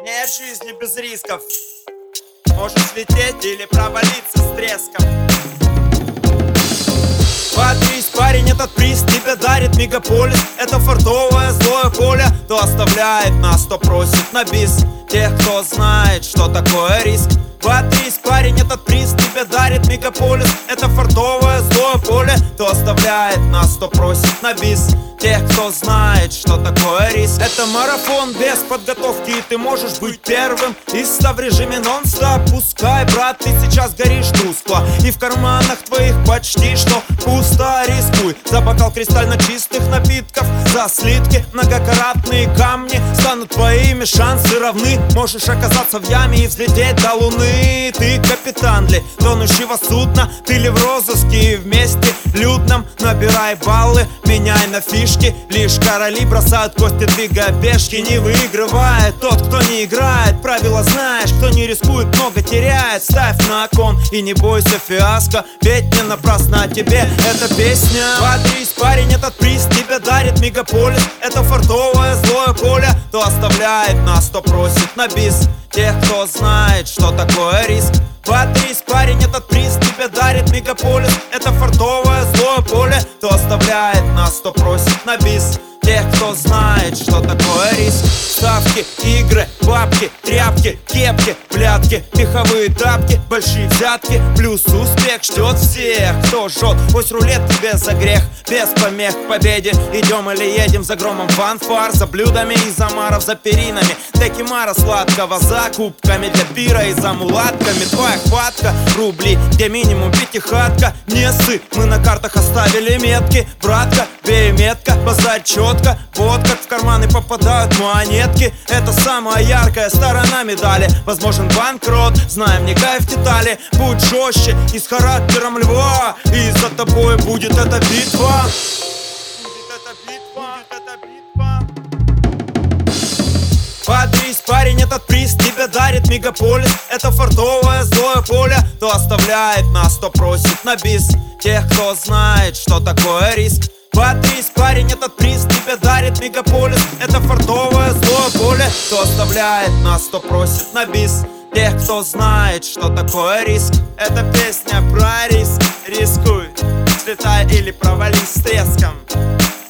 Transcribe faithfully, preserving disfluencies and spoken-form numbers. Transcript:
Нет жизни без рисков. Можешь слететь или провалиться с треском. Подвись, парень, этот приз тебе дарит мегаполис. Это фартовое злое поле. То оставляет нас, то просит на бис. Тех, кто знает, что такое риск. Подвись, парень, этот приз тебе дарит мегаполис. Это фартовое злое поле. То оставляет нас, то просит на бис. Тех, кто знает, что такое риск. Это марафон без подготовки, и ты можешь быть первым. И ста в режиме нон-стоп. Пускай, брат, ты сейчас горишь тускло, и в карманах твоих почти что пусто. Рискуй за бокал кристально чистых напитков. За слитки многокаратные камни станут твоими, шансы равны. Можешь оказаться в яме и взлететь до луны. Ты капитан ли тонущего судна? Ты ли в розыске и вместе людном? Набирай баллы, меняй на фишки. Лишь короли бросают кости, двигая пешки. Не выигрывает тот, кто не играет. Правила знаешь, кто не рискует, много теряет. Ставь на кон и не бойся фиаско, ведь не напрасно о тебе эта песня. Бодрись, парень, этот приз тебе дарит мегаполис. Это фартовое злое поле. То оставляет нас, то просит на бис. Тех, кто знает, что такое риск. Бодрись, парень, этот приз тебе дарит мегаполис. Это фартовое злое поле. То оставляет нас, то просит на бис. Тех, кто знает, что такое риск. Ставки, игры, бабки, тряпки, кепки, блядки, меховые тапки, большие взятки, плюс успех ждет всех, кто жжет. Пусть рулет тебе за грех, без помех к победе. Идем или едем за громом фанфар, за блюдами из омаров, за перинами текимара сладкого, за кубками для пира и за мулатками. Твоя хватка, рубли, где минимум пятихатка. Не ссы, мы на картах оставили метки. Братка, бей метко, базарь четко. Вот как в карманы попадают монетки. Это самая яркая сторона медали. Возможен банкрот, знаем, не кайф детали. Будь жестче и с характером льва, и за тобой будет эта битва. Будет эта битва, будет эта битва. Бодрись, парень, этот приз тебе дарит мегаполис. Это фартовое злое поле. То оставляет нас, то просит на бис. Тех, кто знает, что такое риск. Бодрись, парень, этот приз тебе дарит мегаполис. Это фартовое злое поле. То оставляет нас, то просит на бис. Тех, кто знает, что такое риск. Это песня про риск. Рискуй, слетай или провались с треском.